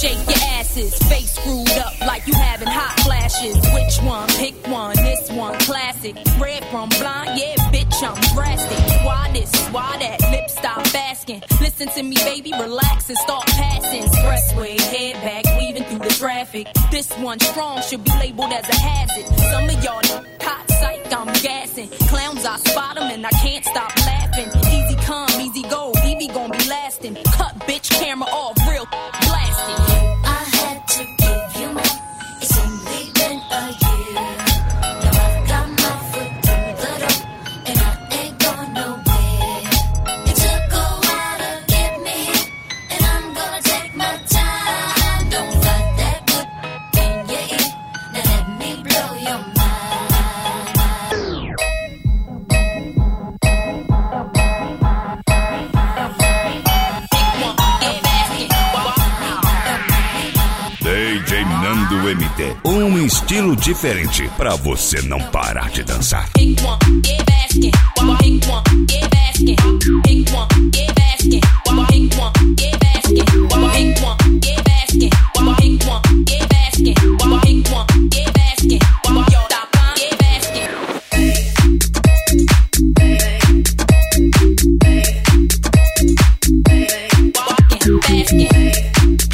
shake your asses. Face screwed up like you having hot flashes. Which one? Pick one. This one classic. Red from blind, yeah, bitch, I'm drastic. Why this? Why that? Lip stop asking. Listen to me, baby, relax and start passing. Expressway, head back, weaving through the traffic. This one strong should be labeled as a hazard. Some of y'all hot psych, I'm gassing. Clowns, I spot them and I can't stop laughing. Easy come, easy go, Evie gon' be lasting. Cut, bitch, camera off, real blasting. I had to give you more. It's only been a year. Now I've got my foot through the door, and I ain't going nowhere. It took a while to get me, and I'm gonna take my time. Don't fight that good in your ear. Now let me blow your mind. DJ Nando MD, estilo diferente pra você não parar de dançar. Pick one, get basket. Pick one, get basket. Pick one, get basket. Pick one, get basket. Pick one, get basket. Pick one, get basket. Pick one, get basket. Yo, stop, get basket. Basket.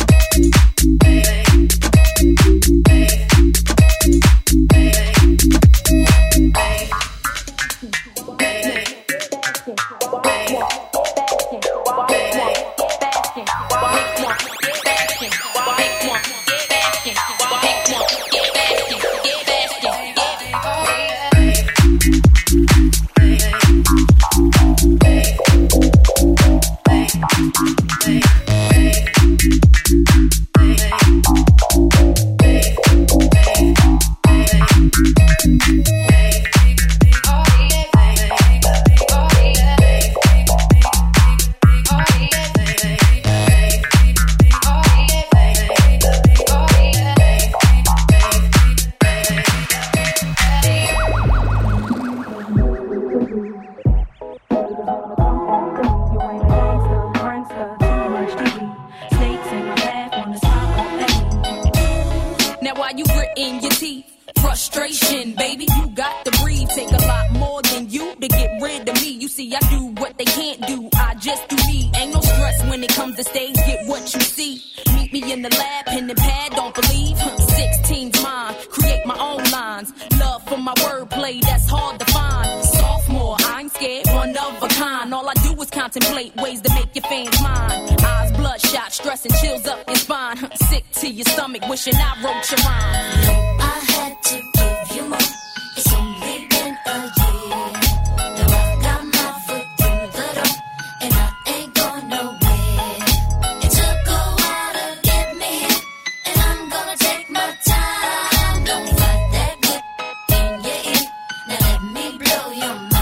Frustration, baby, you got to breathe. Take a lot more than you to get rid of me. You see, I do what they can't do. I just do me. Ain't no stress when it comes to stage. Get what you see. Meet me in the lab, pen and pad, don't believe. 16's mine. Create my own lines. Love for my wordplay, that's hard to find. Sophomore, I ain't scared, one of a kind. All I do is contemplate ways to make your fans mine. Eyes bloodshot, stress and chills up your spine. Sick to your stomach, wishing I wrote your rhyme. I had to give you more. It's only been a year. Now I've got my foot through the door, and I ain't going nowhere. It took a while to get me here, and I'm gonna take my time. Don't fight that good in your ear. Now let me blow your mind.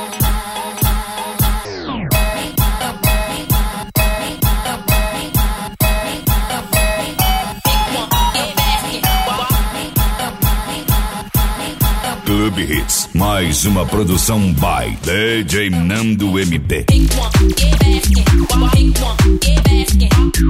Clube Hits, mais uma produção by DJ Nando MD. Pick one, get basket. Pick one, get basket.